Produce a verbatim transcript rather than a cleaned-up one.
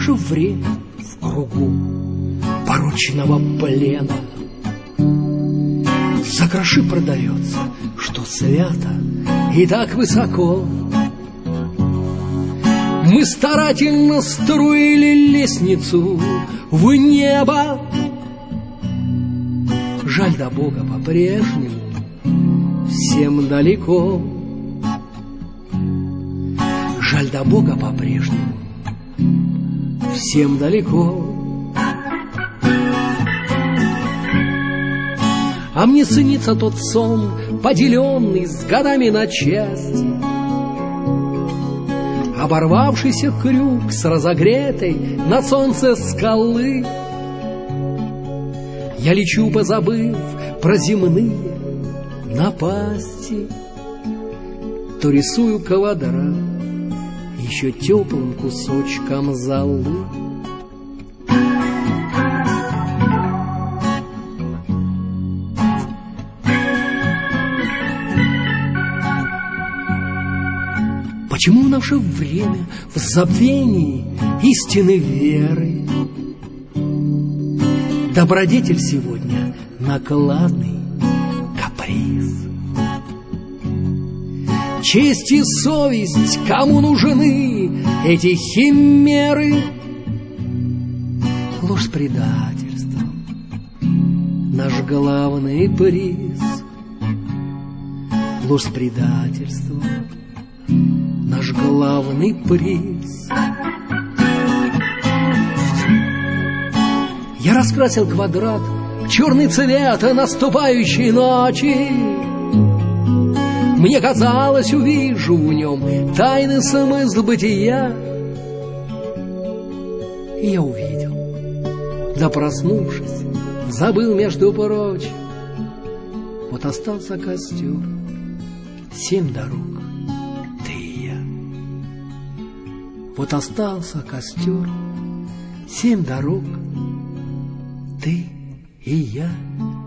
наше время в кругу порочного плена за гроши продается, что свято и так высоко. Мы старательно строили лестницу в небо. Жаль, до Бога по-прежнему всем далеко. Жаль, до Бога по-прежнему всем далеко. А мне снится тот сон, поделенный с годами на части, оборвавшийся крюк с разогретой на солнце скалы. Я лечу, позабыв про земные напасти, то рисую квадрат еще теплым кусочком золы. Почему в наше время в забвении истины веры добродетель сегодня накладный каприз? Честь и совесть, кому нужны эти химеры? Ложь с предательством наш главный приз. Ложь с предательством наш главный приз. Я раскрасил квадрат в черный цвет наступающей ночи. Мне казалось, увижу в нем тайный смысл бытия. И я увидел, да проснувшись, забыл, между прочим. Вот остался костер, семь дорог, ты и я. Вот остался костер, семь дорог, ты и я.